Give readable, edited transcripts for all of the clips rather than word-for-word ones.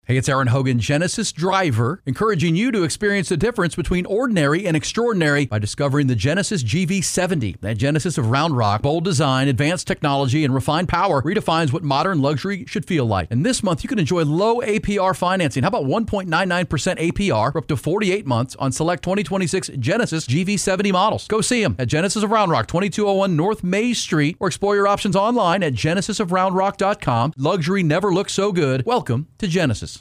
Hey, it's Aaron Hogan, Genesis driver, encouraging you to experience the difference between ordinary and extraordinary by discovering the Genesis GV70. That Genesis of Round Rock, bold design, advanced technology, and refined power redefines what modern luxury should feel like. And this month, you can enjoy low APR financing. How about 1.99% APR for up to 48 months on select 2026 Genesis GV70 models? Go see them at Genesis of Round Rock, 2201 North May Street, or explore your options online at genesisofroundrock.com. Luxury never looked so good. Welcome to Genesis.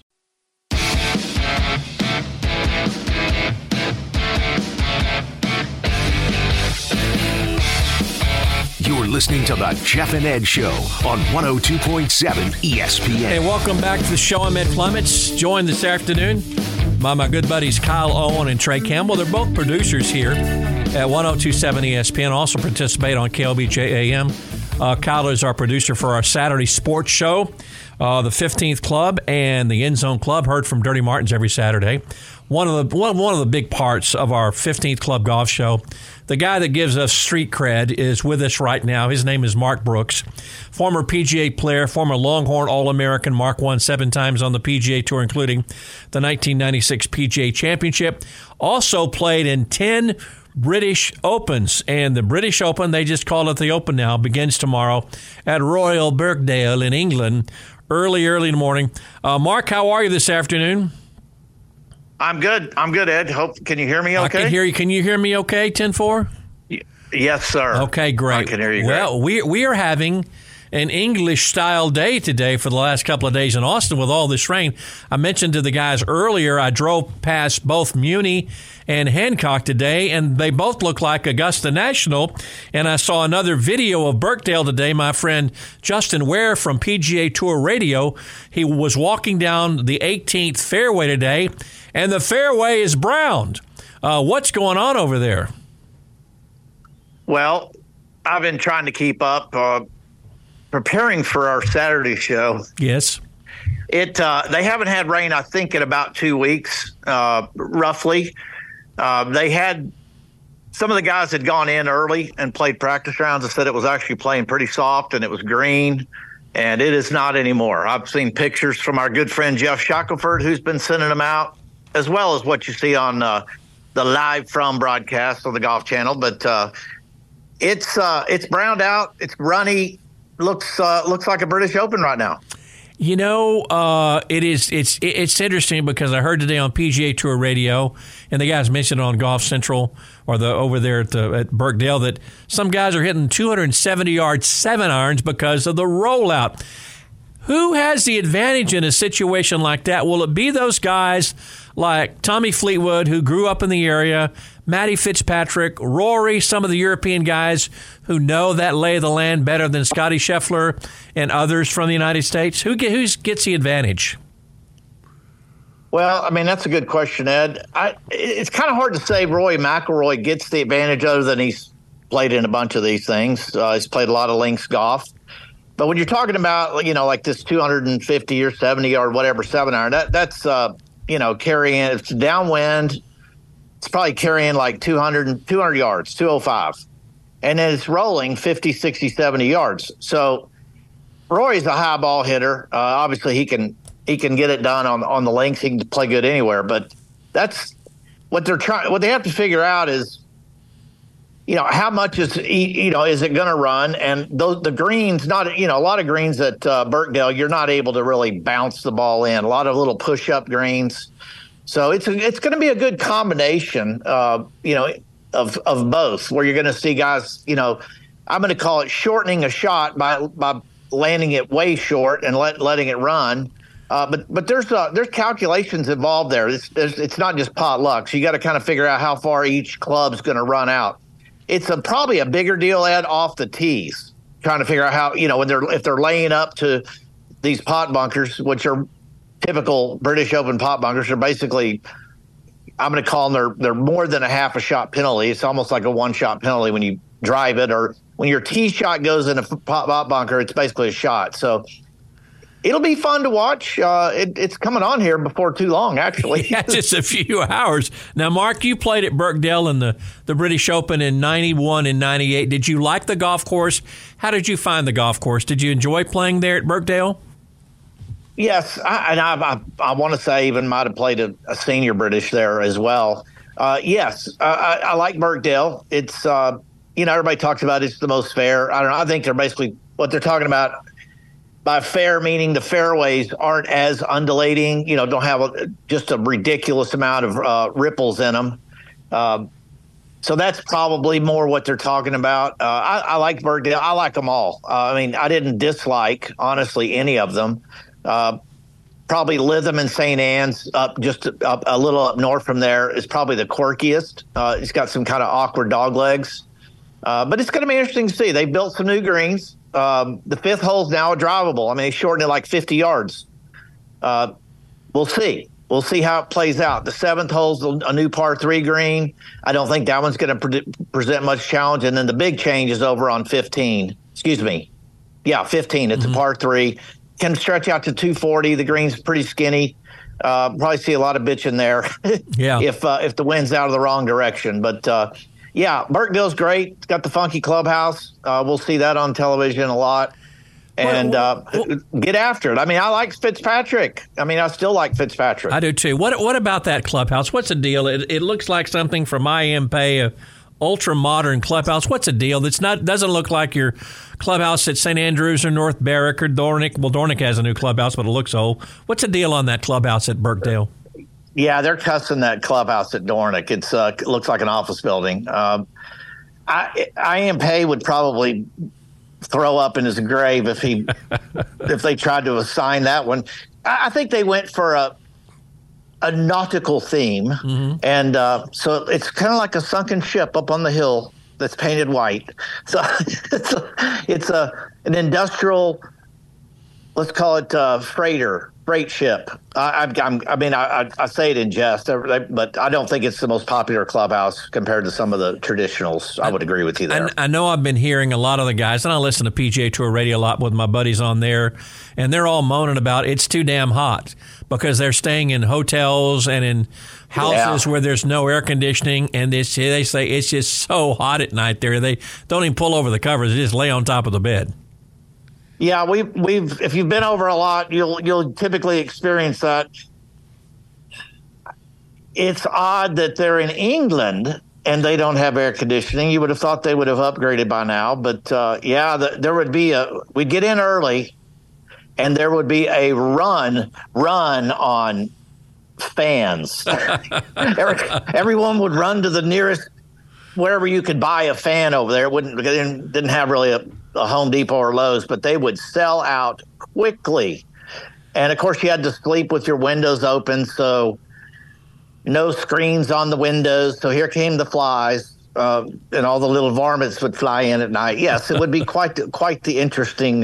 You're listening to the Jeff and Ed Show on 102.7 ESPN. Hey, welcome back to the show. I'm Ed Clements, joined this afternoon by my good buddies Kyle Owen and Trey Campbell. They're both producers here at 102.7 ESPN, also participate on KLBJ AM. Kyle is our producer for our Saturday sports show, the 15th Club and the End Zone Club, heard from Dirty Martins every Saturday. One of the big parts of our 15th Club golf show. The guy that gives us street cred is with us right now. His name is Mark Brooks, former PGA player, former Longhorn All-American. Mark won 7 times on the PGA Tour, including the 1996 PGA Championship. Also played in 10 British Opens, and the British Open, they just call it the Open now, begins tomorrow at Royal Birkdale in England, early in the morning. Mark, how are you this afternoon? I'm good, Ed. Can you hear me okay? I can hear you. Can you hear me okay, 10-4? Yes, sir. Okay, great. I can hear you great. Well, we are having an English-style day today for the last couple of days in Austin with all this rain. I mentioned to the guys earlier, I drove past both Muni and Hancock today, and they both look like Augusta National. And I saw another video of Birkdale today. My friend Justin Ware from PGA Tour Radio, he was walking down the 18th fairway today, and the fairway is browned. What's going on over there? Well, I've been trying to keep up, preparing for our Saturday show. Yes. They haven't had rain, I think, in about 2 weeks, roughly. They had some of the guys had gone in early and played practice rounds and said it was actually playing pretty soft and it was green, and it is not anymore. I've seen pictures from our good friend Jeff Shackelford, who's been sending them out, as well as what you see on the live from broadcast on the Golf Channel. But it's browned out, it's runny, looks like a British Open right now. You know, it's interesting because I heard today on PGA Tour Radio, and the guys mentioned on Golf Central or over there at Birkdale that some guys are hitting 270-yard 7-irons because of the rollout. Who has the advantage in a situation like that? Will it be those guys like Tommy Fleetwood, who grew up in the area, Matty Fitzpatrick, Rory, some of the European guys who know that lay of the land better than Scotty Scheffler and others from the United States? Who gets the advantage? Well, I mean, that's a good question, Ed. It's kind of hard to say Rory McIlroy gets the advantage other than he's played in a bunch of these things. He's played a lot of links golf. But when you're talking about, like this 250 or 70 or whatever 7-iron, that's carrying, it's downwind. It's probably carrying like 200 yards, 205. And then it's rolling 50, 60, 70 yards. So Rory's a high ball hitter. Obviously, he can get it done on the links. He can play good anywhere. But that's what they're trying. What they have to figure out is, how much is it going to run? And the greens, a lot of greens at Birkdale, you're not able to really bounce the ball in. A lot of little push-up greens. So it's going to be a good combination, of both, where you're going to see guys, I'm going to call it shortening a shot by landing it way short and letting it run. But there's calculations involved there. It's not just pot luck. So you got to kind of figure out how far each club's going to run out. It's probably a bigger deal, Ed, off the tees, trying to figure out how, if they're laying up to these pot bunkers, which are typical British Open pot bunkers. They're basically, I'm going to call them, they're more than a half a shot penalty. It's almost like a one-shot penalty when you drive it, or when your tee shot goes in a pot bunker, it's basically a shot. So it'll be fun to watch. It's coming on here before too long, actually. Yeah, just a few hours. Now, Mark, you played at Birkdale in the British Open in 91 and 98. Did you like the golf course? How did you find the golf course? Did you enjoy playing there at Birkdale? Yes, I want to say even might have played a senior British there as well. Yes, I like Birkdale. It's everybody talks about it's the most fair. I don't know. I think they're basically what they're talking about by fair, meaning the fairways aren't as undulating. Don't have just a ridiculous amount of ripples in them. So that's probably more what they're talking about. I like Birkdale. I like them all. I didn't dislike, honestly, any of them. Probably Lytham and St. Anne's up a little up north from there is probably the quirkiest. It's got some kind of awkward dog legs. But it's going to be interesting to see. They built some new greens. The fifth hole's now drivable. They shortened it like 50 yards. We'll see. We'll see how it plays out. The seventh hole's a new par 3 green. I don't think that one's going to present much challenge. And then the big change is over on 15. Excuse me. Yeah, 15. It's a par 3. Can stretch out to 240. The green's pretty skinny. Probably see a lot of bitching there if the wind's out of the wrong direction. But, Birkdale's great. It's got the funky clubhouse. We'll see that on television a lot. And get after it. I like Fitzpatrick. I still like Fitzpatrick. I do too. What about that clubhouse? What's the deal? It looks like something from IMP, a ultra modern clubhouse. What's the deal? Doesn't look like your clubhouse at St. Andrews or North Berwick or Dornick. Well, Dornick has a new clubhouse, but it looks old. What's the deal on that clubhouse at Birkdale? Yeah, they're cussing that clubhouse at Dornick. It looks like an office building. IMP would probably throw up in his grave if they tried to assign that one. I think they went for a nautical theme, and so it's kind of like a sunken ship up on the hill that's painted white. So it's an industrial, let's call it freight ship. I say it in jest, but I don't think it's the most popular clubhouse compared to some of the traditionals. I would agree with you there. I know I've been hearing a lot of the guys, and I listen to PGA Tour Radio a lot with my buddies on there, and they're all moaning about it's too damn hot because they're staying in hotels and in houses where there's no air conditioning, and they say it's just so hot at night there. They don't even pull over the covers; they just lay on top of the bed. Yeah, we've if you've been over a lot, you'll typically experience that. It's odd that they're in England and they don't have air conditioning. You would have thought they would have upgraded by now, but there would be we'd get in early, and there would be a run on fans. Everyone would run to the nearest wherever you could buy a fan over there. Didn't have really a Home Depot or Lowe's, but they would sell out quickly. And of course you had to sleep with your windows open, so no screens on the windows. So here came the flies, and all the little varmints would fly in at night. Yes, it would be quite the interesting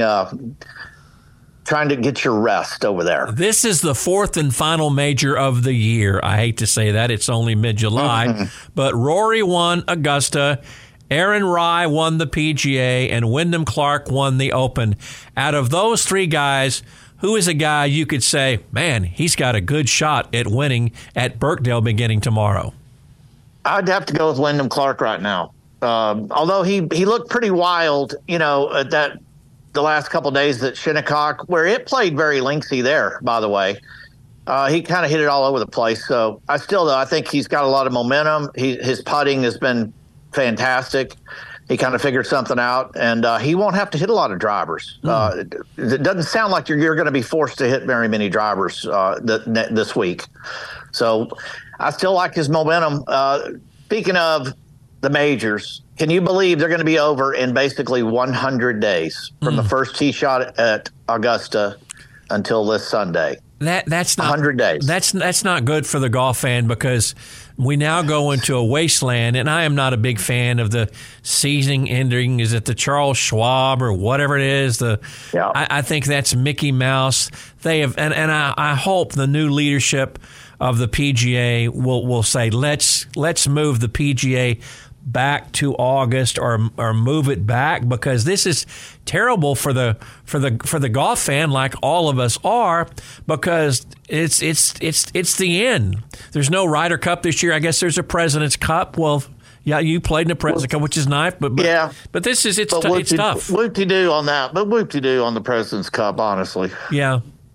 trying to get your rest over there. This is the fourth and final major of the year. I hate to say that. It's only mid-July. But Rory won Augusta. Aaron Rai won the PGA, and Wyndham Clark won the Open. Out of those three guys, who is a guy you could say, man, he's got a good shot at winning at Birkdale beginning tomorrow? I'd have to go with Wyndham Clark right now. Although he looked pretty wild, at the last couple of days at Shinnecock, where it played very linksy there, by the way. He kind of hit it all over the place. So I think he's got a lot of momentum. His putting has been fantastic. He kind of figured something out, and he won't have to hit a lot of drivers. It doesn't sound like you're going to be forced to hit very many drivers this week. So I still like his momentum. Speaking of the majors, can you believe they're going to be over in basically 100 days from the first tee shot at Augusta until this Sunday? That's not 100 days. That's not good for the golf fan, because we now go into a wasteland, and I am not a big fan of the season ending. Is it the Charles Schwab or whatever it is? I think that's Mickey Mouse. They have, and I hope the new leadership of the PGA will say let's move the PGA back to August or move it back, because this is terrible for the golf fan, like all of us are, because it's the end. There's no Ryder Cup this year. I guess there's a President's Cup. Well, yeah, you played in the President's Cup, which is nice, but this is it's tough. Whoop-de-doo on that, but whoop-de-doo on the President's Cup, honestly. Yeah.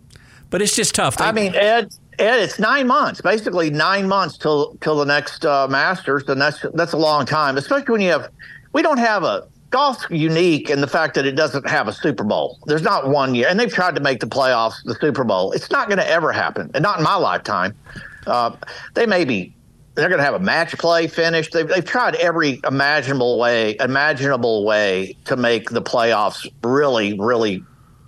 But it's just tough. I mean, Ed, it's 9 months, basically 9 months till the next Masters, and that's a long time, especially when we don't have golf's unique in the fact that it doesn't have a Super Bowl. There's not one year, and they've tried to make the playoffs the Super Bowl. It's not going to ever happen, and not in my lifetime. They're going to have a match play finish. They've tried every imaginable way to make the playoffs really, really,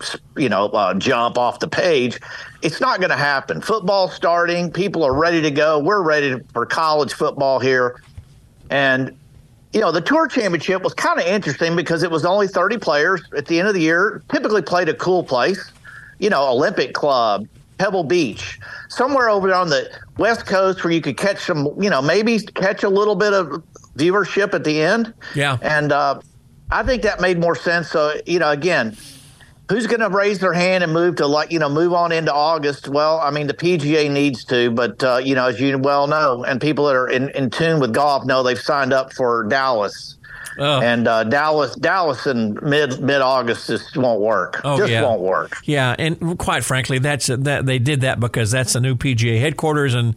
jump off the page. It's not going to happen. Football starting, people are ready to go. We're ready for college football here, and the Tour Championship was kind of interesting because it was only 30 players at the end of the year, typically played a cool place, Olympic Club, Pebble Beach, somewhere over there on the West Coast where you could catch some, maybe catch a little bit of viewership at the end. Yeah. And I think that made more sense. So, again, who's going to raise their hand and move to move on into August? Well, I mean, the PGA needs to, but as you well know, and people that are in tune with golf know they've signed up for Dallas, and Dallas in mid-August just won't work. Won't work. Yeah, and quite frankly, that they did that because that's the new PGA headquarters, and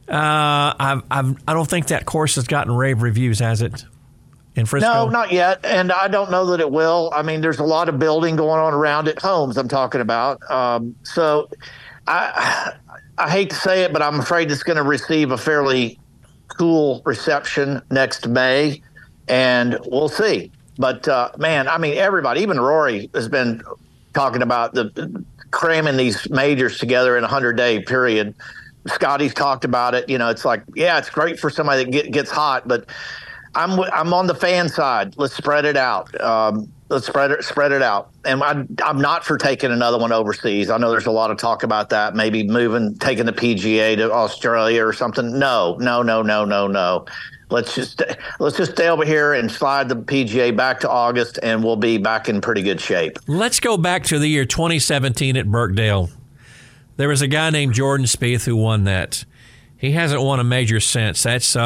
I don't think that course has gotten rave reviews, has it? In Frisco? No, not yet, and I don't know that it will. I mean, there's a lot of building going on around it, homes I'm talking about. So I hate to say it, but I'm afraid it's going to receive a fairly cool reception next May, and we'll see. But, man, I mean, everybody, even Rory has been talking about cramming these majors together in a 100-day period. Scotty's talked about it. It's like, yeah, it's great for somebody that gets hot, but I'm on the fan side. Let's spread it out. Let's spread it out. And I'm not for taking another one overseas. I know there's a lot of talk about that, maybe taking the PGA to Australia or something. No. Let's just stay over here and slide the PGA back to August, and we'll be back in pretty good shape. Let's go back to the year 2017 at Birkdale. There was a guy named Jordan Spieth who won that. He hasn't won a major since.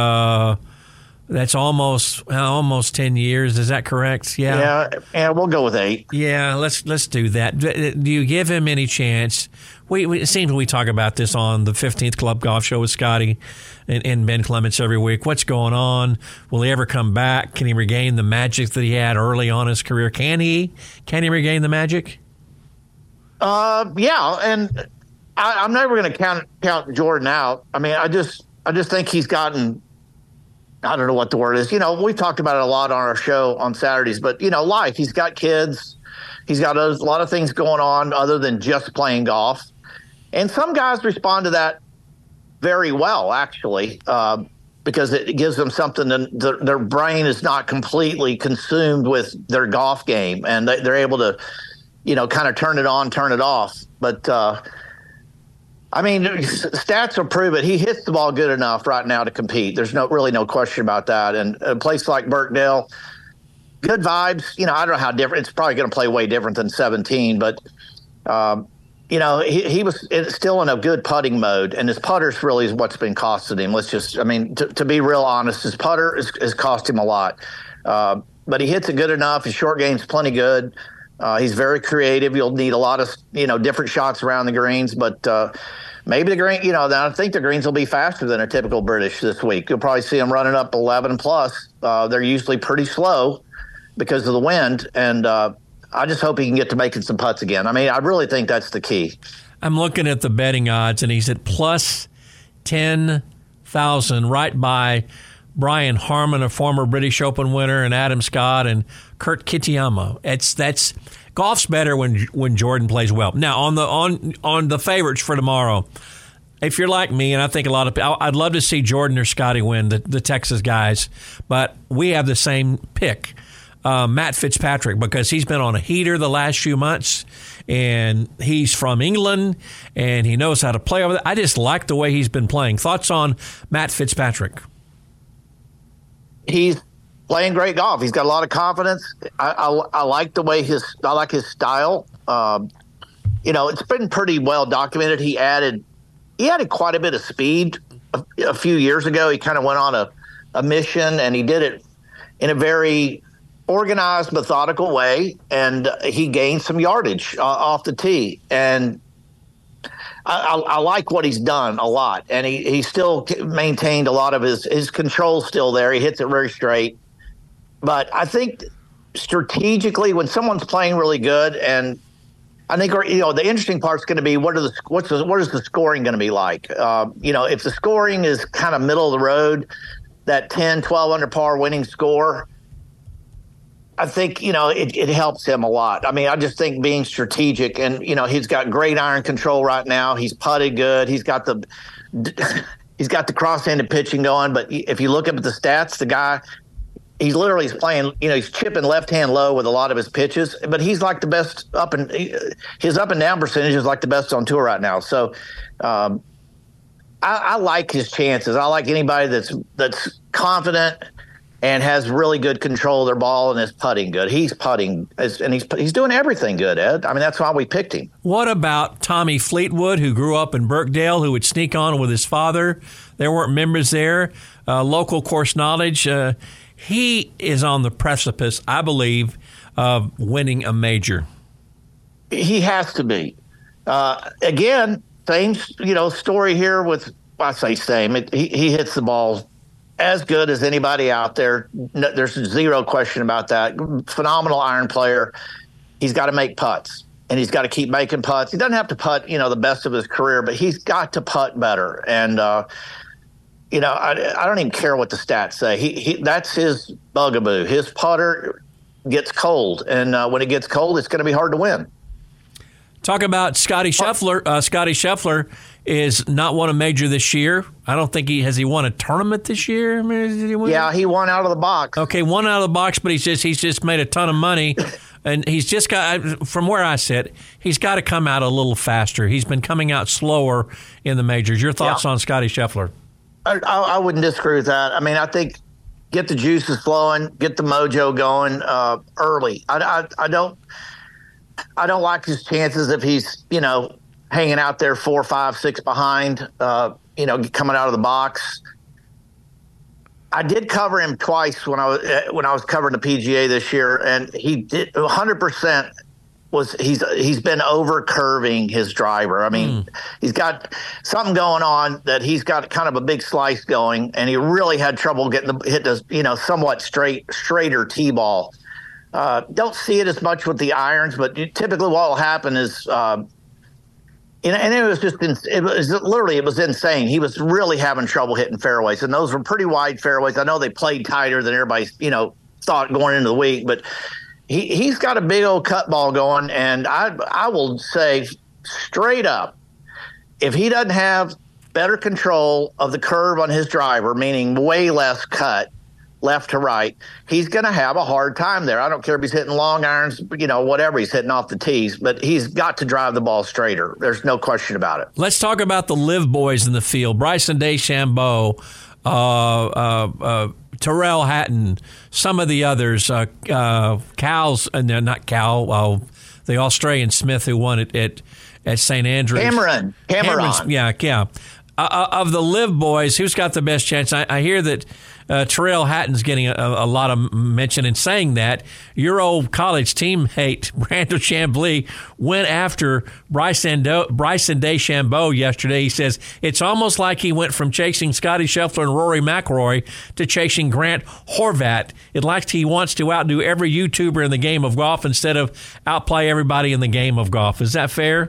That's almost 10 years. Is that correct? Yeah. Yeah, we'll go with 8. Yeah, let's do that. Do you give him any chance? It seems we talk about this on the 15th Club Golf Show with Scotty and Ben Clements every week. What's going on? Will he ever come back? Can he regain the magic that he had early on in his career? Can he regain the magic? Yeah, and I'm never going to count Jordan out. I mean, I just think he's gotten, I don't know what the word is. We've talked about it a lot on our show on Saturdays, but, life. He's got kids. He's got a lot of things going on other than just playing golf. And some guys respond to that very well, actually, because it gives them something that their brain is not completely consumed with their golf game, and they're able to, kind of turn it on, turn it off. But, I mean, stats will prove it. He hits the ball good enough right now to compete. There's really no question about that. And a place like Birkdale, good vibes. I don't know how different. It's probably going to play way different than 17, but he was still in a good putting mode, and his putters really is what's been costing him. To be real honest, his putter has cost him a lot. But he hits it good enough. His short game's plenty good. He's very creative. You'll need a lot of, different shots around the greens, but maybe the green, I think the greens will be faster than a typical British this week. You'll probably see them running up 11 plus. They're usually pretty slow because of the wind, and I just hope he can get to making some putts again. I mean, I really think that's the key. I'm looking at the betting odds, and he's at plus 10,000, right by Brian Harman, a former British Open winner, and Adam Scott and Kurt Kitayama. That's golf's better when Jordan plays well. Now on the favorites for tomorrow, if you're like me, and I think a lot of people, I'd love to see Jordan or Scotty win, the Texas guys, but we have the same pick, Matt Fitzpatrick, because he's been on a heater the last few months, and he's from England, and he knows how to play over there. I just like the way he's been playing. Thoughts on Matt Fitzpatrick? He's playing great golf. He's got a lot of confidence. I like the way his style. It's been pretty well documented. He added quite a bit of speed a few years ago. He kind of went on a mission, and he did it in a very organized, methodical way, and he gained some yardage off the tee. And I like what he's done a lot, and he still maintained a lot of his control still there. He hits it very straight. But I think strategically, when someone's playing really good, and I think the interesting part's going to be what is the scoring going to be like? If the scoring is kind of middle of the road, that 10, 12 under par winning score, I think, it helps him a lot. I mean, I just think being strategic, and, he's got great iron control right now. He's putted good. He's got the cross-handed pitching going. But if you look up at the stats, the guy, he's literally playing, he's chipping left-hand low with a lot of his pitches. But he's like the best his up and down percentage is like the best on tour right now. So I like his chances. I like anybody that's confident and has really good control of their ball and is putting good. He's putting, and he's doing everything good, Ed. I mean, that's why we picked him. What about Tommy Fleetwood, who grew up in Birkdale, who would sneak on with his father? There weren't members there. Local course knowledge. He is on the precipice, I believe, of winning a major. He has to be. Again, same story here with, I say same. He hits the ball as good as anybody out there. No, there's zero question about that. Phenomenal iron player. He's got to make putts, and he's got to keep making putts. He doesn't have to putt, the best of his career, but he's got to putt better. And, I don't even care what the stats say. He that's his bugaboo. His putter gets cold, and when it gets cold, it's going to be hard to win. Talk about Scotty Scheffler. Scotty Scheffler is not won a major this year. I don't think has he won a tournament this year? I mean, did he win? Yeah, he won out of the box. Okay, won out of the box, but he's just made a ton of money, and he's just got, from where I sit, he's got to come out a little faster. He's been coming out slower in the majors. Your thoughts on Scotty Scheffler? I wouldn't disagree with that. I mean, I think get the juices flowing, get the mojo going early. I don't like his chances if he's, hanging out there 4, 5, 6 behind, coming out of the box. I did cover him twice when I was covering the PGA this year, and he did 100%. He's been over curving his driver. I mean, he's got something going on that he's got kind of a big slice going, and he really had trouble hit the somewhat straighter tee ball. Don't see it as much with the irons, but typically what will happen is, and it was insane. He was really having trouble hitting fairways, and those were pretty wide fairways. I know they played tighter than everybody, thought going into the week, but he's got a big old cut ball going, and I will say straight up, if he doesn't have better control of the curve on his driver, meaning way less cut left to right, he's going to have a hard time there. I don't care if he's hitting long irons, whatever he's hitting off the tees, but he's got to drive the ball straighter. There's no question about it. Let's talk about the live boys in the field. Bryson DeChambeau, Tyrrell Hatton, some of the others, Cal's, and they're not Cal, the Australian Smith who won it at St. Andrews. Cameron. Yeah. Of the live boys, who's got the best chance? I hear that Tyrrell Hatton's getting a lot of mention. In saying that, your old college teammate, Brandon Chambly, went after Bryson DeChambeau yesterday. He says it's almost like he went from chasing Scotty Scheffler and Rory McIlroy to chasing Grant Horvat. It like he wants to outdo every YouTuber in the game of golf instead of outplay everybody in the game of golf. Is that fair?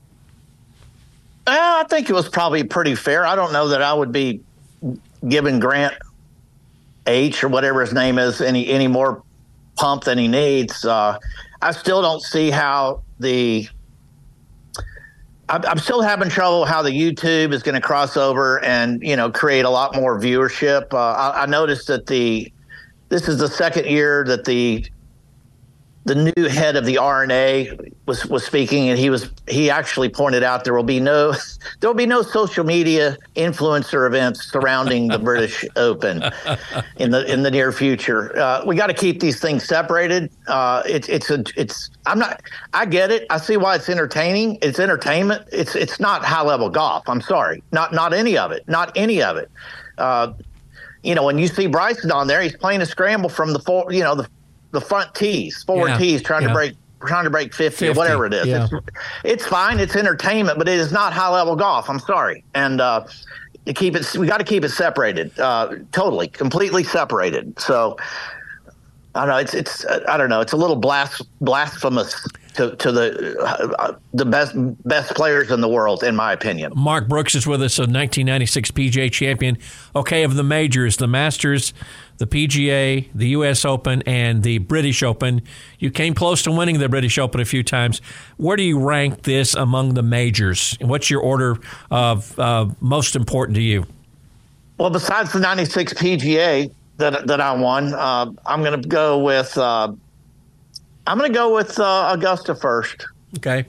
I think it was probably pretty fair. I don't know that I would be giving Grant H or whatever his name is any more pump than he needs. I still don't see how I'm still having trouble how the YouTube is going to cross over and create a lot more viewership. I noticed that this is the second year that the new head of the R&A was speaking, and he actually pointed out there will be no social media influencer events surrounding the British Open in the near future. We got to keep these things separated. I get it. I see why it's entertaining. It's entertainment. It's not high level golf. I'm sorry, not any of it. Not any of it. When you see Bryson on there, he's playing a scramble from the front tees, forward tees, trying to trying to break 50 or whatever it is. Yeah. It's fine. It's entertainment, but it is not high level golf. I'm sorry. And we got to keep it separated, totally, completely separated. So I don't know. I don't know. It's a little blasphemous to the best players in the world, in my opinion. Mark Brooks is with us, a 1996 PGA champion. Okay, of the majors, the Masters, the PGA, the U.S. Open, and the British Open. You came close to winning the British Open a few times. Where do you rank this among the majors? And what's your order of most important to you? Well, besides the 96 PGA that I won, I'm going to go with Augusta first. Okay.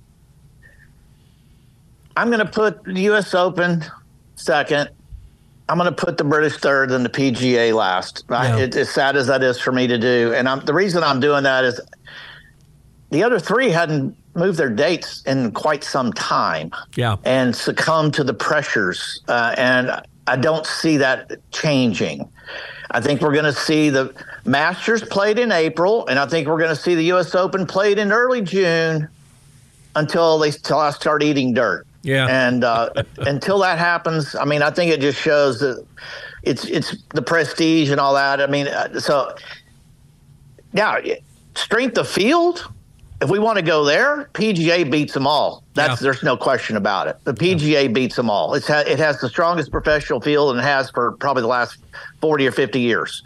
I'm going to put the U.S. Open second. I'm going to put the British third and the PGA last. Yeah. As sad as that is for me to do. And the reason I'm doing that is the other three hadn't moved their dates in quite some time. Yeah. And succumbed to the pressures. And I don't see that changing. I think we're going to see the Masters played in April, and I think we're going to see the U.S. Open played in early June until I start eating dirt. Yeah. And until that happens, I mean, I think it just shows that it's the prestige and all that. I mean, so yeah, strength of field. If we want to go there, PGA beats them all. There's no question about it. The PGA beats them all. It has the strongest professional field, and it has for probably the last 40 or 50 years.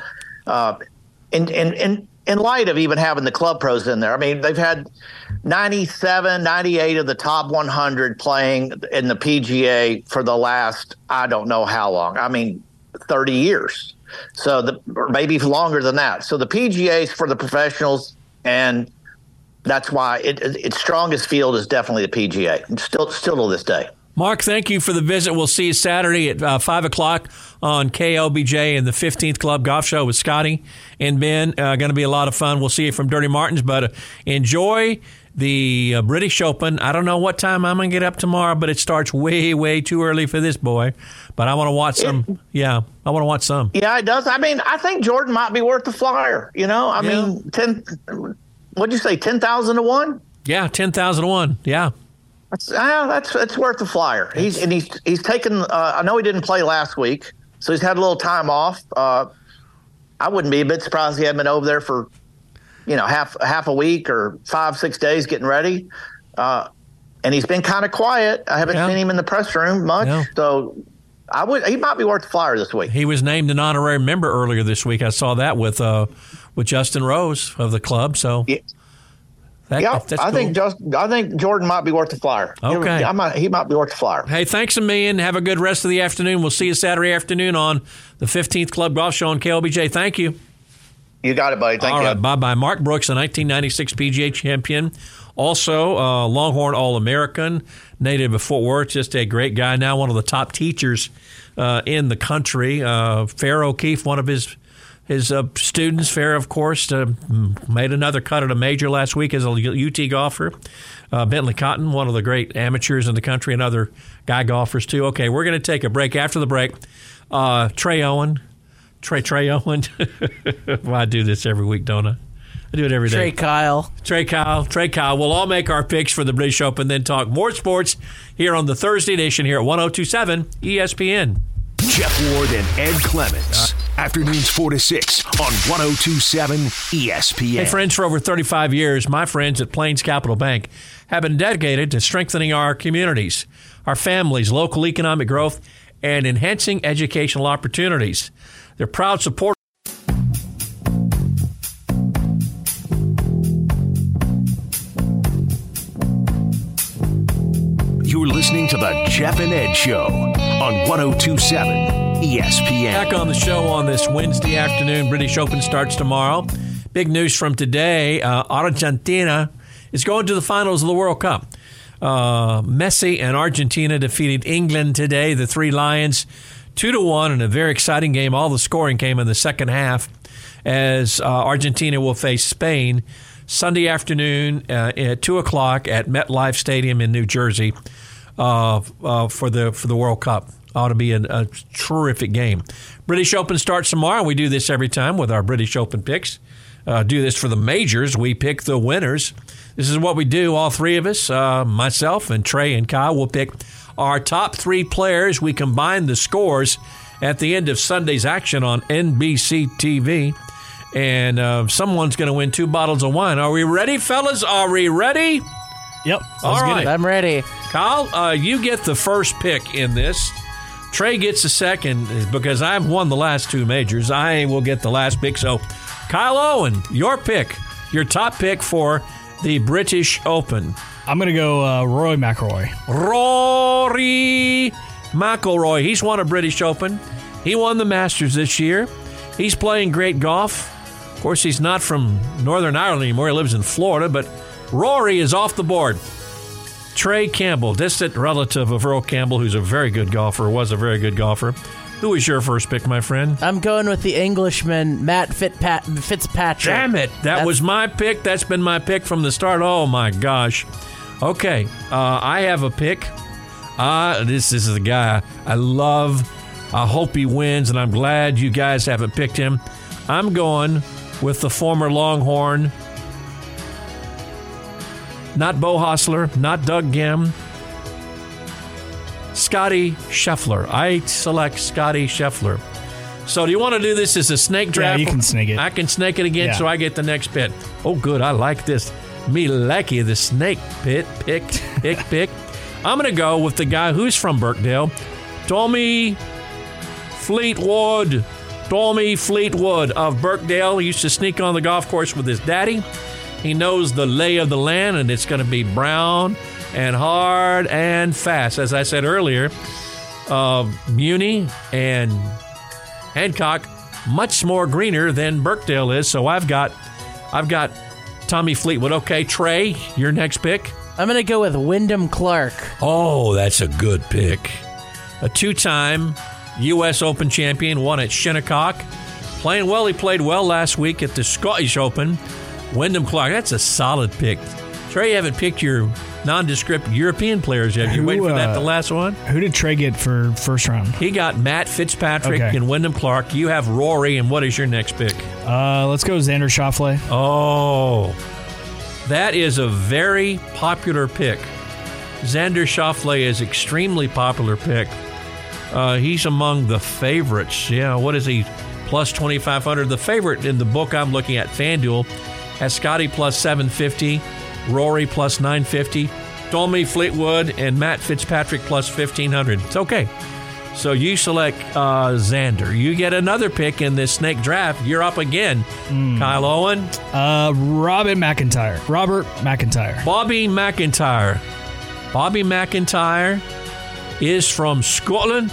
In light of even having the club pros in there, I mean, they've had 97, 98 of the top 100 playing in the PGA for the last, I don't know how long. I mean, 30 years. So or maybe longer than that. So the PGA is for the professionals, and that's why its strongest field is definitely the PGA. Still to this day. Mark, thank you for the visit. We'll see you Saturday at 5 o'clock on KLBJ and the 15th Club Golf Show with Scotty and Ben. Going to be a lot of fun. We'll see you from Dirty Martins, but enjoy the British Open. I don't know what time I'm going to get up tomorrow, but it starts way, way too early for this boy. But I want to watch some. Yeah, I want to watch some. Yeah, it does. I mean, I think Jordan might be worth the flyer. You know, I mean, what'd you say, 10,000 to 1? Yeah, 10,000 to 1. Yeah. That's worth the flyer. He's taken. I know he didn't play last week, so he's had a little time off. I wouldn't be a bit surprised he hadn't been over there for, half a week or 5-6 days getting ready. And he's been kind of quiet. I haven't seen him in the press room much, so he might be worth the flyer this week. He was named an honorary member earlier this week. I saw that with Justin Rose of the club. So. Yeah. That's cool. I think Jordan might be worth the flyer. Okay. He might be worth the flyer. Hey, thanks a million. Have a good rest of the afternoon. We'll see you Saturday afternoon on the 15th Club Golf Show on KLBJ. Thank you. You got it, buddy. Thank you. All right, bye-bye. Mark Brooks, the 1996 PGA champion. Also, Longhorn All-American, native of Fort Worth, just a great guy. Now one of the top teachers in the country. Farrah O'Keefe, one of his students. Farrah, of course, made another cut at a major last week as a UT golfer. Bentley Cotton, one of the great amateurs in the country, and other guy golfers too. Okay, we're going to take a break. After the break, Trey Owen. Well, I do this every week, don't I? I do it every day. Trey Kyle. We'll all make our picks for the British Open, then talk more sports here on the Thursday edition here at 102.7 ESPN. Jeff Ward and Ed Clements. Afternoons 4 to 6 on 102.7 ESPN. Hey, friends, for over 35 years, my friends at Plains Capital Bank have been dedicated to strengthening our communities, our families, local economic growth, and enhancing educational opportunities. They're proud supporters. You're listening to the Jeff and Ed Show on 102.7 ESPN. Back on the show on this Wednesday afternoon. British Open starts tomorrow. Big news from today. Argentina is going to the finals of the World Cup. Messi and Argentina defeated England today, the Three Lions, 2-1 in a very exciting game. All the scoring came in the second half as Argentina will face Spain Sunday afternoon at 2 o'clock at MetLife Stadium in New Jersey for the World Cup. Ought to be a terrific game. British Open starts tomorrow. We do this every time with our British Open picks. do this for the majors. We pick the winners. This is what we do, all three of us, myself and Trey and Kyle. We'll pick our top 3 players. We combine the scores at the end of Sunday's action on NBC TV. And someone's going to win 2 bottles of wine. Are we ready, fellas? Are we ready? Yep. All right. I'm ready. Kyle, you get the first pick in this. Trey gets the second because I've won the last 2 majors. I will get the last pick. So, Kyle Owen, your pick, your top pick for the British Open. I'm going to go Rory McIlroy. Rory McIlroy. He's won a British Open. He won the Masters this year. He's playing great golf. Of course, he's not from Northern Ireland anymore. He lives in Florida, but Rory is off the board. Trey Campbell, distant relative of Earl Campbell, who's a very good golfer, was a very good golfer. Who is your first pick, my friend? I'm going with the Englishman, Matt Fitzpatrick. Damn it. That was my pick. That's been my pick from the start. Oh, my gosh. Okay, I have a pick. This is the guy I love. I hope he wins, and I'm glad you guys haven't picked him. I'm going with the former Longhorn. Not Bo Hostler, not Doug Gim. Scotty Scheffler. I select Scotty Scheffler. So do you want to do this as a snake draft? Yeah, you can snake it. I can snake it again, Yeah. so I get the next pick. Oh, good. I like this. Me lucky, the snake pick. I'm going to go with the guy who's from Birkdale, Tommy Fleetwood. Tommy Fleetwood of Birkdale. He used to sneak on the golf course with his daddy. He knows the lay of the land, and it's going to be brown and hard and fast. As I said earlier, Muni and Hancock much more greener than Birkdale is. So I've got Tommy Fleetwood. Okay, Trey, your next pick. I'm going to go with Wyndham Clark. Oh, that's a good pick. A 2-time U.S. Open champion, won at Shinnecock. Playing well. He played well last week at the Scottish Open. Wyndham Clark, that's a solid pick. Trey, you haven't picked your nondescript European players yet. You waiting for that, the last one? Who did Trey get for first round? He got Matt Fitzpatrick Okay. and Wyndham Clark. You have Rory, and what is your next pick? Let's go Xander Schauffele. Oh, that is a very popular pick. Xander Schauffele is extremely popular pick. He's among the favorites. Yeah, what is he? Plus 2,500. The favorite in the book I'm looking at, FanDuel, has Scotty plus 750, Rory plus 950, Tommy Fleetwood, and Matt Fitzpatrick plus 1,500. It's okay. So you select Xander. You get another pick in this snake draft. You're up again. Kyle Owen. Robert McIntyre. Bobby McIntyre. Bobby McIntyre is from Scotland.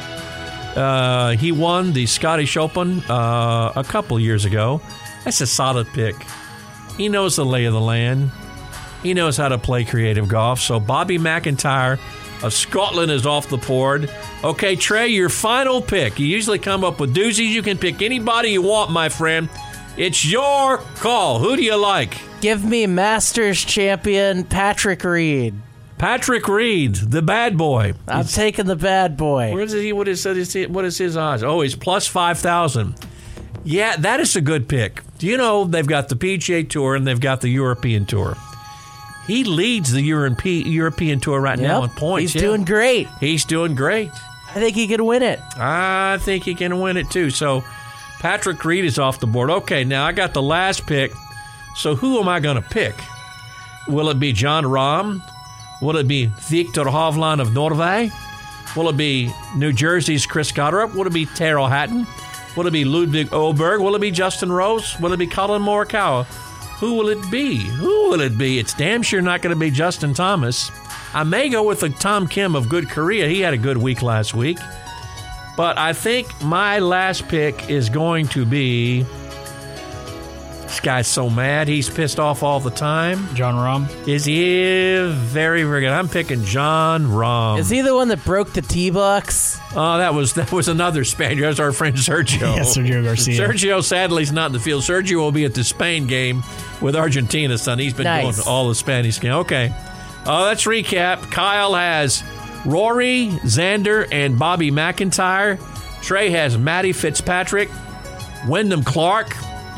He won the Scottish Open a couple years ago. That's a solid pick. He knows the lay of the land. He knows how to play creative golf. So Bobby McIntyre of Scotland is off the board. Okay, Trey, your final pick. You usually come up with doozies. You can pick anybody you want, my friend. It's your call. Who do you like? Give me Masters champion Patrick Reed. Patrick Reed, the bad boy. I'm taking the bad boy. Where is he? What is his odds? Oh, he's plus 5,000. Yeah, that is a good pick. Do you know they've got the PGA Tour and they've got the European Tour? He leads the European Tour right now in points. He's doing great. He's doing great. I think he could win it. I think he can win it too. So Patrick Reed is off the board. Okay, now I got the last pick. So who am I going to pick? Will it be John Rahm? Will it be Victor Hovland of Norway? Will it be New Jersey's Chris Goddard? Will it be Tyrrell Hatton? Will it be Ludwig Oberg? Will it be Justin Rose? Will it be Colin Morikawa? Who will it be? Who will it be? It's damn sure not going to be Justin Thomas. I may go with the Tom Kim of Good Korea. He had a good week last week. But I think my last pick is going to be... This guy's so mad. He's pissed off all the time. John Rahm. Is he very, very good? I'm picking John Rahm. Is he the one that broke the tee box? Oh, that was another Spaniard. That was our friend Sergio. Yeah, Sergio Garcia. Sergio, sadly, is not in the field. Sergio will be at the Spain game with Argentina, son. He's been going to all the Spanish games. Okay. Let's recap. Kyle has Rory, Xander, and Bobby McIntyre. Trey has Matty Fitzpatrick, Wyndham Clark,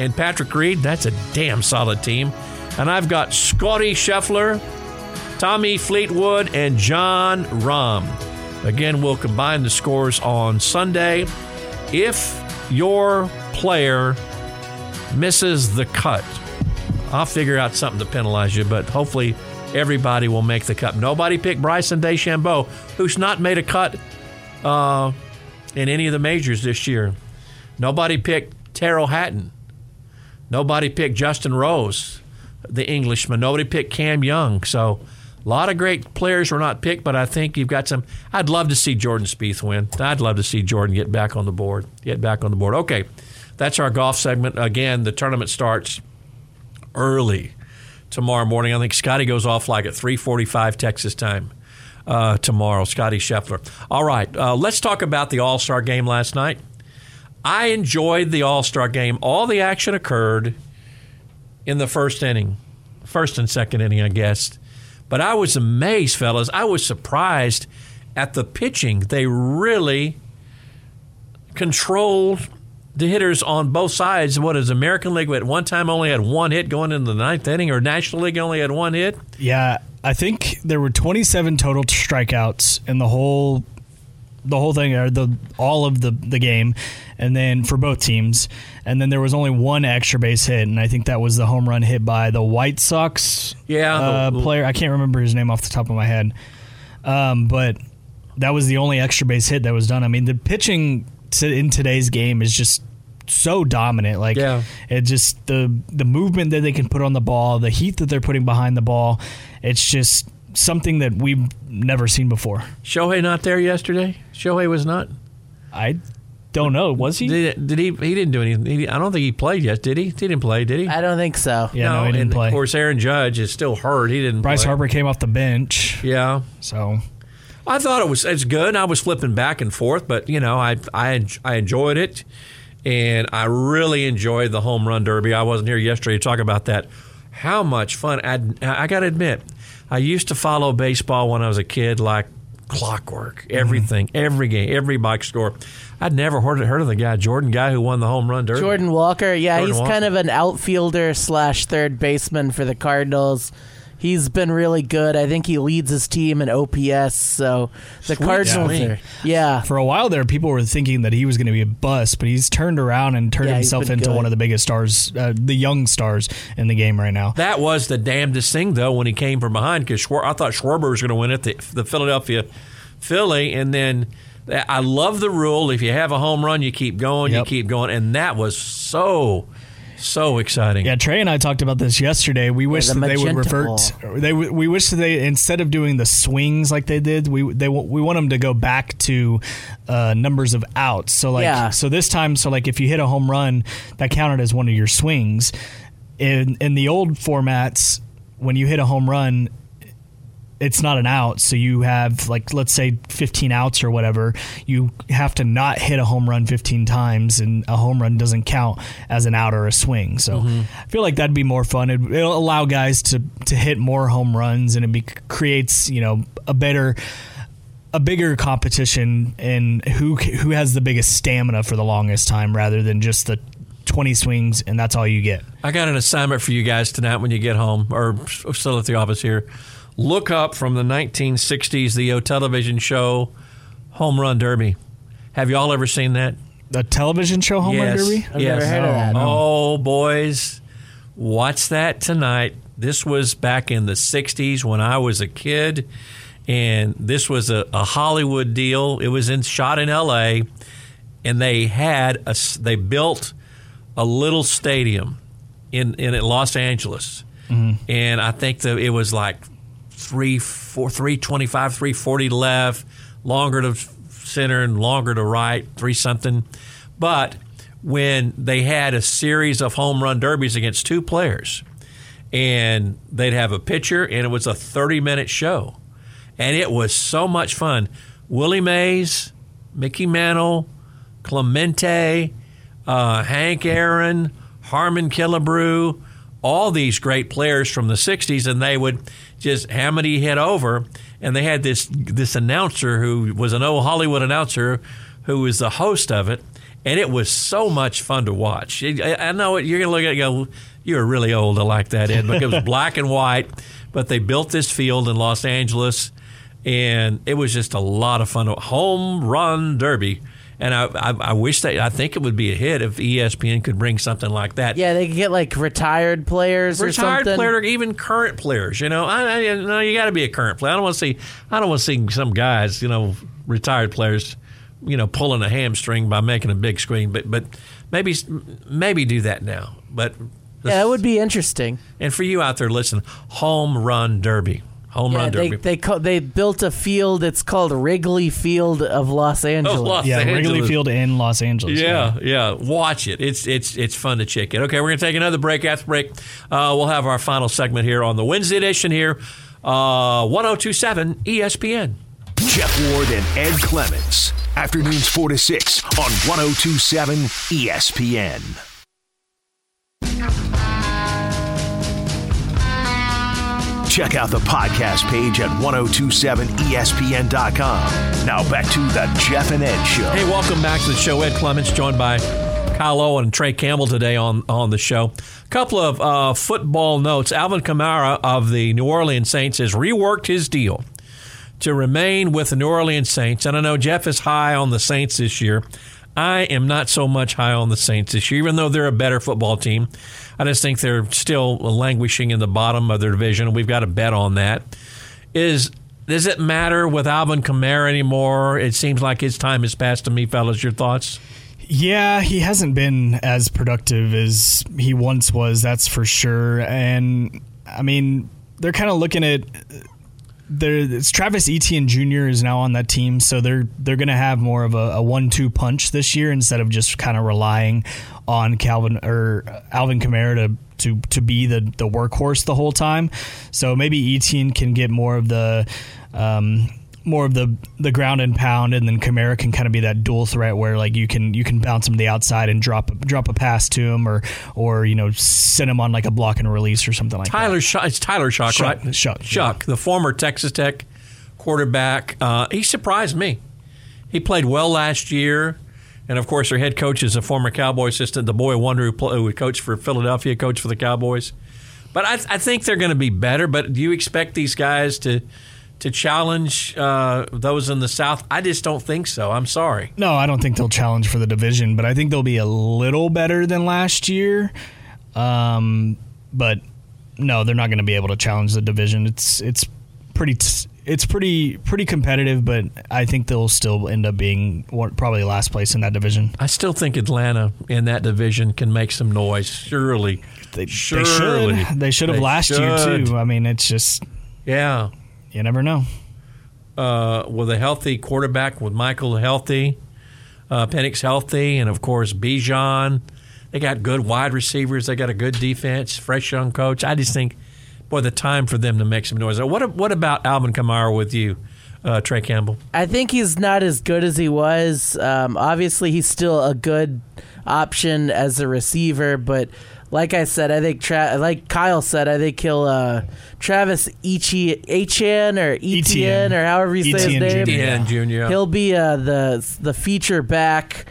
and Patrick Reed. That's a damn solid team. And I've got Scotty Scheffler, Tommy Fleetwood, and John Rahm. Again, we'll combine the scores on Sunday. If your player misses the cut, I'll figure out something to penalize you, but hopefully everybody will make the cut. Nobody picked Bryson DeChambeau, who's not made a cut in any of the majors this year. Nobody picked Tyrrell Hatton. Nobody picked Justin Rose, the Englishman. Nobody picked Cam Young. So a lot of great players were not picked, but I think you've got some. I'd love to see Jordan Spieth win. I'd love to see Jordan get back on the board. Okay, that's our golf segment. Again, the tournament starts early tomorrow morning. I think Scotty goes off like at 3:45 Texas time tomorrow, Scotty Scheffler. All right, let's talk about the All-Star game last night. I enjoyed the All-Star game. All the action occurred in the first and second inning, I guess. But I was amazed, fellas. I was surprised at the pitching. They really controlled the hitters on both sides. What is American League at one time only had one hit going into the ninth inning, or National League only had one hit? Yeah, I think there were 27 total strikeouts in the whole thing, or all of the game, and then for both teams. And then there was only one extra base hit, and I think that was the home run hit by the White Sox player. I can't remember his name off the top of my head. But that was the only extra base hit that was done. I mean, the pitching in today's game is just so dominant. It just the movement that they can put on the ball, the heat that they're putting behind the ball, it's just something that we've never seen before. Shohei not there yesterday? Shohei was not? I don't know. Was he? Did he? He didn't do anything. I don't think he played yet, did he? He didn't play, did he? I don't think so. Yeah, no, he didn't play. Of course, Aaron Judge is still hurt. He didn't Bryce play. Harper came off the bench. Yeah. So I thought it's good. I was flipping back and forth, but, I enjoyed it, and I really enjoyed the home run derby. I wasn't here yesterday to talk about that. How much fun. I got to admit, I used to follow baseball when I was a kid like clockwork. Everything, every game, every box score. I'd never heard of the guy, Jordan who won the home run derby. Jordan Walker. Yeah, Jordan he's Walker. kind of an outfielder / third baseman for the Cardinals. He's been really good. I think he leads his team in OPS. So the Cardinals are, yeah. For a while there, people were thinking that he was going to be a bust, but he's turned around and turned himself into one of the biggest stars, the young stars in the game right now. That was the damnedest thing, though, when he came from behind, because I thought Schwarber was going to win it, the Philadelphia Philly, and then I love the rule. If you have a home run, you keep going, you keep going, and that was so exciting. Yeah, Trey and I talked about this yesterday. We wish that they would revert. We wish that they, instead of doing the swings like they did, we want them to go back to numbers of outs. So so this time, if you hit a home run, that counted as one of your swings. In the old formats, when you hit a home run, it's not an out, so you have, let's say 15 outs or whatever. You have to not hit a home run 15 times, and a home run doesn't count as an out or a swing. So I feel like that'd be more fun. It'll allow guys to hit more home runs, and it creates a bigger competition in who has the biggest stamina for the longest time, rather than just the 20 swings and that's all you get. I got an assignment for you guys tonight when you get home, or still at the office here. Look up from the 1960s the television show Home Run Derby. Have you all ever seen that? The television show Home Run Derby? I've never heard of that. Oh, boys, watch that tonight. This was back in the 60s when I was a kid, and this was a Hollywood deal. It was shot in L.A., and they built a little stadium in Los Angeles, and I think it was like 325, 340 left, longer to center and longer to right, 3-something. But when they had a series of home run derbies against two players, and they'd have a pitcher, and it was a 30-minute show, and it was so much fun. Willie Mays, Mickey Mantle, Clemente, Hank Aaron, Harmon Killebrew, all these great players from the 60s, and they would just how many hit over. And they had this announcer who was an old Hollywood announcer who was the host of it, And it was so much fun to watch. I know you're going to look at it and go, you're really old to like that, Ed, because it was black and white, but they built this field in Los Angeles, and it was just a lot of fun. Home run derby. And I wish I think it would be a hit if ESPN could bring something like that. Yeah, they could get like retired players or something. Retired player, even current players. You know, you got to be a current player. I don't want to see some guys, retired players, pulling a hamstring by making a big screen. But maybe do that now. But yeah, it would be interesting. And for you out there listening, home run derby. They built a field. It's called Wrigley Field of Los Angeles. Wrigley Field in Los Angeles. Yeah. Watch it. It's fun to check it. Okay, we're going to take another break. After break, we'll have our final segment here on the Wednesday edition here, 1027 ESPN. Jeff Ward and Ed Clements. Afternoons 4 to 6 on 1027 ESPN. Check out the podcast page at 1027ESPN.com. Now back to the Jeff and Ed Show. Hey, welcome back to the show. Ed Clements joined by Kyle Owen and Trey Campbell today on the show. A couple of football notes. Alvin Kamara of the New Orleans Saints has reworked his deal to remain with the New Orleans Saints. And I know Jeff is high on the Saints this year. I am not so much high on the Saints this year, even though they're a better football team. I just think they're still languishing in the bottom of their division, and we've got to bet on that. Does it matter with Alvin Kamara anymore? It seems like his time has passed to me, fellas. Your thoughts? Yeah, he hasn't been as productive as he once was, that's for sure. And, I mean, they're kind of looking at... It's Travis Etienne Jr. is now on that team, so they're going to have more of a 1-2 punch this year instead of just kind of relying on Alvin Kamara to be the workhorse the whole time. So maybe Etienne can get more of the ground and pound, and then Kamara can kind of be that dual threat where like you can bounce him to the outside and drop a pass to him or send him on like a block and release or something like that. It's Tyler Shough, right? Shough, the former Texas Tech quarterback. He surprised me. He played well last year, and of course their head coach is a former Cowboy assistant, the boy wonder who coached for Philadelphia, coached for the Cowboys. But I think they're going to be better. But do you expect these guys to challenge those in the South? I just don't think so. I'm sorry. No, I don't think they'll challenge for the division, but I think they'll be a little better than last year. But no, they're not going to be able to challenge the division. It's pretty competitive, but I think they'll still end up being probably last place in that division. I still think Atlanta in that division can make some noise. Surely. They should. They should have last year too. I mean, it's just... Yeah. You never know. With a healthy quarterback, with Michael healthy, Penix healthy, and of course Bijan. They got good wide receivers. They got a good defense, fresh young coach. I just think, boy, the time for them to make some noise. What about Alvin Kamara with you, Trey Campbell? I think he's not as good as he was. Obviously, he's still a good option as a receiver, but like I said, I think like Kyle said, I think he'll Travis Etienne or however you say his name. Etienne Jr. He'll be the feature back.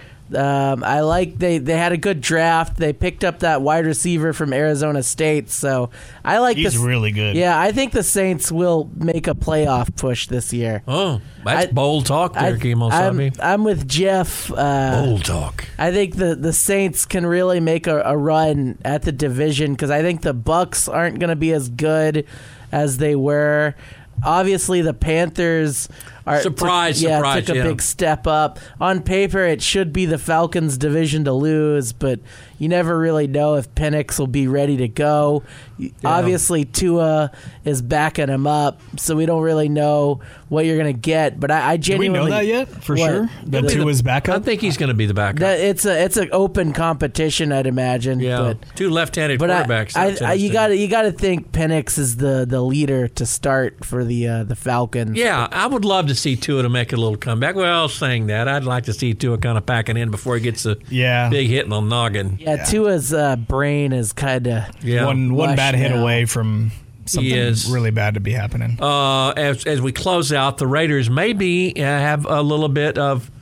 I like they had a good draft. They picked up that wide receiver from Arizona State, so I like He's really good. Yeah, I think the Saints will make a playoff push this year. Oh, that's bold talk there, Kimo-Sabe. I'm with Jeff. Bold talk. I think the Saints can really make a run at the division because I think the Bucs aren't going to be as good as they were. Obviously, the Panthers took a big step up. On paper, it should be the Falcons' division to lose, but you never really know if Penix will be ready to go. Yeah. Obviously, Tua is backing him up, so we don't really know what you're going to get. But I genuinely... Do we know that yet, for sure? That Tua's backup? I think he's going to be the backup. It's an open competition, I'd imagine. Yeah, but, two left-handed quarterbacks. You got to think Penix is the leader to start for the Falcons. Yeah, I would love to see Tua to make a little comeback. Well, saying that, I'd like to see Tua kind of packing in before he gets a big hit in the noggin. Yeah, Tua's brain is kind of one bad hit away from something really bad to be happening. As we close out, the Raiders maybe have a little bit of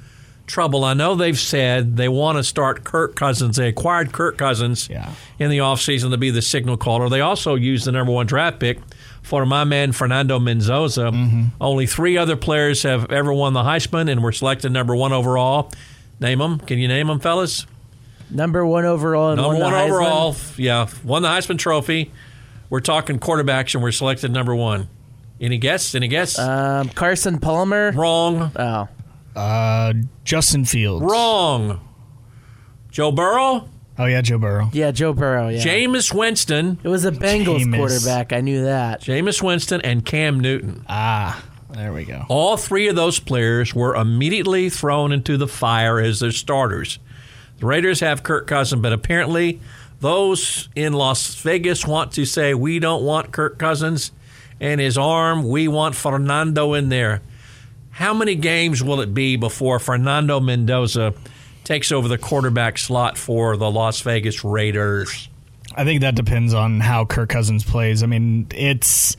trouble. I know they've said they want to start Kirk Cousins. They acquired Kirk Cousins in the offseason to be the signal caller. They also used the number 1 draft pick for my man Fernando Mendoza. Only 3 other players have ever won the Heisman and were selected number 1 overall. Name them. Can you name them, fellas? Number 1 overall and number won the 1 Heisman? overall. Yeah, won the Heisman Trophy. We're talking quarterbacks, and we're selected number 1. Any guess? Carson Palmer. Wrong. Oh. Justin Fields. Wrong. Joe Burrow. Oh, yeah, Joe Burrow. Yeah, Joe Burrow, yeah. Jameis Winston. It was a Bengals quarterback. I knew that. Jameis Winston and Cam Newton. There we go. All 3 of those players were immediately thrown into the fire as their starters. The Raiders have Kirk Cousins, but apparently those in Las Vegas want to say, we don't want Kirk Cousins and his arm. We want Fernando in there. How many games will it be before Fernando Mendoza takes over the quarterback slot for the Las Vegas Raiders? I think that depends on how Kirk Cousins plays. I mean, it's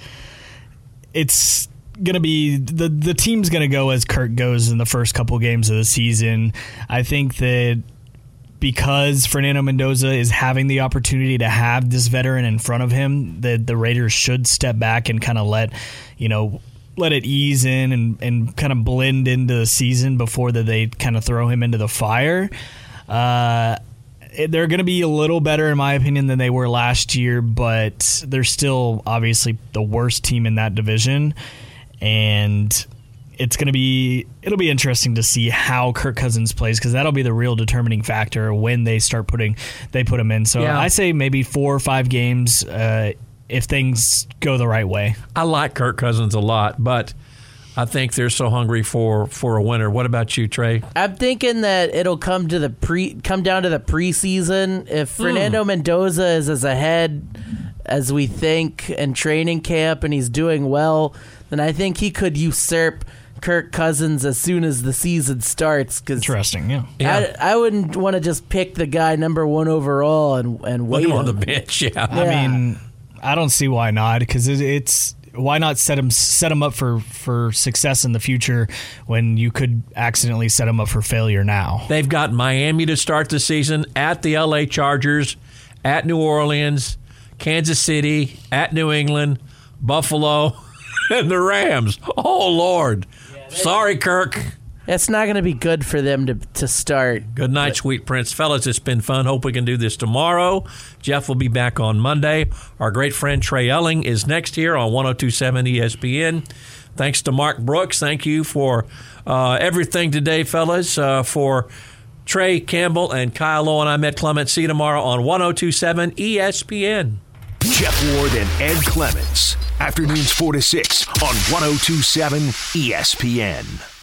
going to be the team's going to go as Kirk goes in the first couple games of the season. I think that because Fernando Mendoza is having the opportunity to have this veteran in front of him, the Raiders should step back and kind of let it ease in and kind of blend into the season before that they kind of throw him into the fire. They're going to be a little better, in my opinion, than they were last year, but they're still obviously the worst team in that division. And it'll be interesting to see how Kirk Cousins plays, because that'll be the real determining factor when they put him in. So I say maybe 4 or 5 games if things go the right way. I like Kirk Cousins a lot, but I think they're so hungry for a winner. What about you, Trey? I'm thinking that it'll come down to the preseason. If Fernando Mendoza is as ahead as we think in training camp and he's doing well, then I think he could usurp Kirk Cousins as soon as the season starts. Interesting, yeah. I wouldn't want to just pick the guy number 1 overall and wait him on the bench. Yeah, I mean, I don't see why not, because it's why not set him up for success in the future when you could accidentally set him up for failure now. They've got Miami to start the season, at the LA Chargers, at New Orleans, Kansas City, at New England, Buffalo, and the Rams. Oh, Lord. Sorry, Kirk. It's not going to be good for them to start. Good night, Sweet Prince. Fellas, it's been fun. Hope we can do this tomorrow. Jeff will be back on Monday. Our great friend Trey Elling is next here on 102.7 ESPN. Thanks to Mark Brooks. Thank you for everything today, fellas. For Trey Campbell and Kyle Owen, I'm Ed Clements. See you tomorrow on 102.7 ESPN. Jeff Ward and Ed Clements. Afternoons 4 to 6 on 102.7 ESPN.